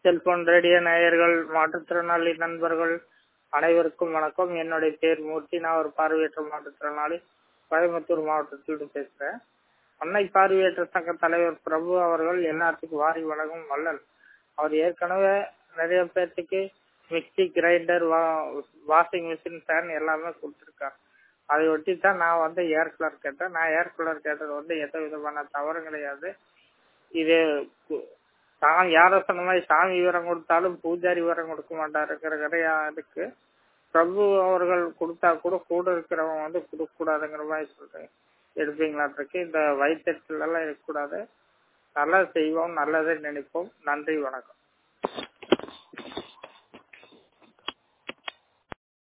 Cellphone radio நேயர்கள், மாற்றுத்திறனாளி நண்பர்கள் அனைவருக்கும் வணக்கம். என்னுடைய பேர் மூர்த்தி. நான் ஒரு பார்வையற்ற மாற்றுத்திறனாளி, கோயம்புத்தூர் மாவட்டத்திலிருந்து பேசுறேன். அன்னை பார்வையற்ற சங்க தலைவர் பிரபு அவர்கள் எல்லாத்துக்கும் வாரி வழங்கும் வள்ளல். அவர் ஏற்கனவே நிறைய பேர்த்துக்கு mixie, grinder, washing machine, fan எல்லாமே கொடுத்துருக்காரு. அதை ஒட்டி தான் நான் ஏர் கூலர் கேட்டேன். நான் ஏர் கூலர் கேட்டது எந்த விதமான தவறும் கிடையாது. இது யாரோ சொன்ன மாதிரி சாமி விவரம் கொடுத்தாலும் பூஜாரி விவரம் கொடுக்க மாட்டாருங்கிற கிடையாதுக்கு பிரபு அவர்கள் கொடுத்தா கூட இருக்கிறவங்க கொடுக்க கூடாதுங்கிற மாதிரி சொல்றேன். எடுப்பீங்களாட்டிருக்கு. இந்த வயிற்றுல எல்லாம் இருக்கக்கூடாது. நல்லா செய்வோம், நல்லதை நினைப்போம். நன்றி, வணக்கம்.